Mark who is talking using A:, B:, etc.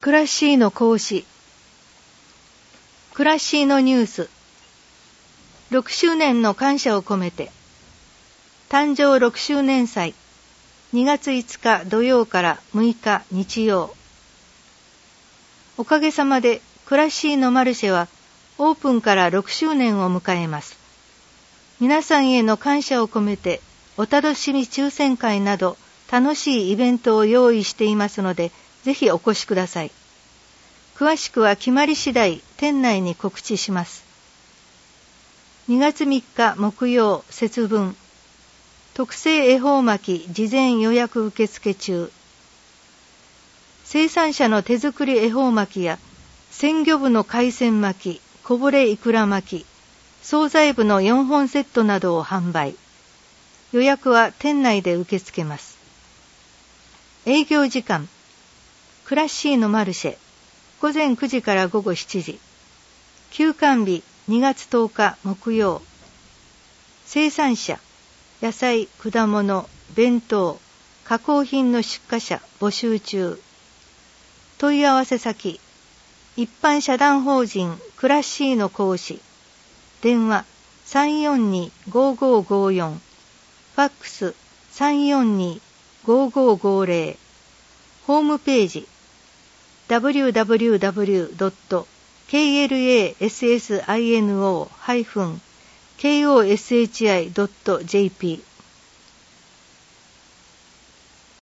A: クラッシーの講師。クラッシーのニュース。6周年の感謝を込めて。誕生6周年祭。2月5日土曜から6日日曜。おかげさまでクラッシーのマルシェはオープンから6周年を迎えます。皆さんへの感謝を込めてお楽しみ抽選会など楽しいイベントを用意していますので、ぜひお越しください。詳しくは決まり次第店内に告知します。2月3日木曜節分。特製恵方巻き事前予約受付中。生産者の手作り恵方巻きや鮮魚部の海鮮巻き、こぼれいくら巻き、惣菜部の4本セットなどを販売。予約は店内で受け付けます。営業時間。クラッシーのマルシェ。午前9時から午後7時。休館日2月10日木曜。生産者、野菜、果物、弁当、加工品の出荷者募集中。問い合わせ先、一般社団法人クラッシーの講師。電話342-5554。ファックス342-5550。ホームページwww.klassino-koshi.jp